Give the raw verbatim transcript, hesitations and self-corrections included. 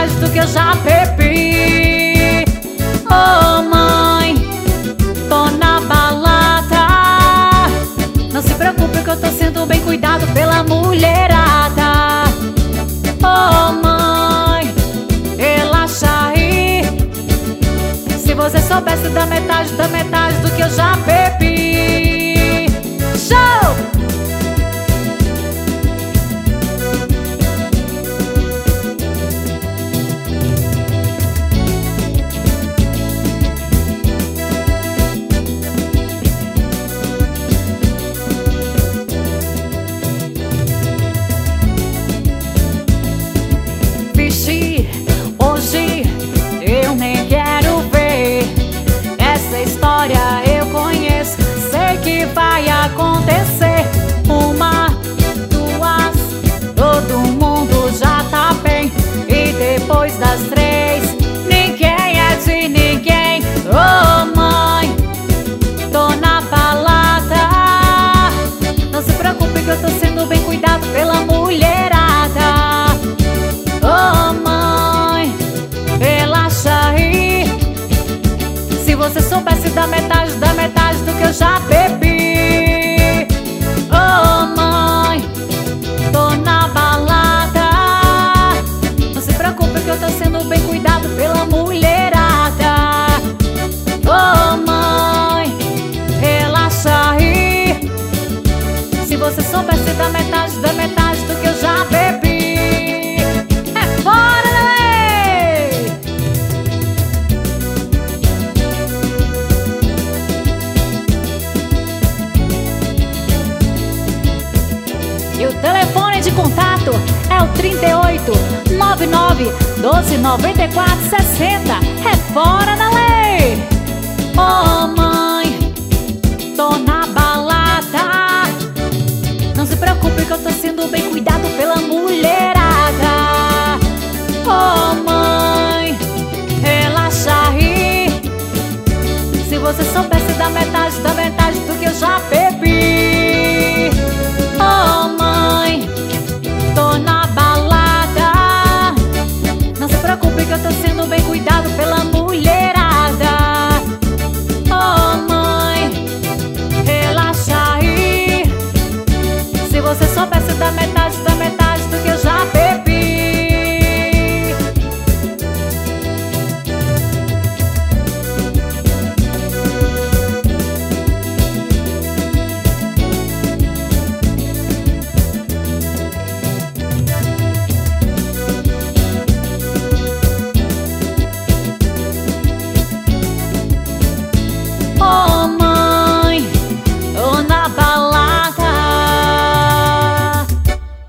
metade do que eu já bebi. Oh mãe, tô na balada. Não se preocupe que eu tô sendo bem cuidado pela mulherada. Oh mãe, relaxa aí. Se você soubesse da metade, da metade do que eu já bebi. Show! Vixe, hoje eu nem quero ver. Essa história eu conheço, sei que vai acontecer. Uma, duas, todo mundo já tá bem. E depois das três, ninguém é de ninguém. Oh mãe, tô na balada. Não se preocupe que eu tô sendo bem cuidado pela mulherada. Oh mãe, relaxa aí. Se você soubesse da metade, da metade do que eu já bebi. Oh mãe, tô na balada. Não se preocupe que eu tô sendo bem cuidado pela mulherada. Oh mãe, relaxa aí. Se você soubesse da metade, da metade do que eu já bebi. É fora da lei! E o telefone de contato é o trinta e oito, noventa e nove, doze, noventa e quatro, sessenta. É fora da lei! Oh mãe, tô na balada. Não se preocupe que eu tô sendo bem cuidado pela mulherada. Oh mãe, relaxa aí. Se você soubesse da metade, da metade do que eu já bebi. Oh mãe, tô na balada. Não se preocupe que eu tô sendo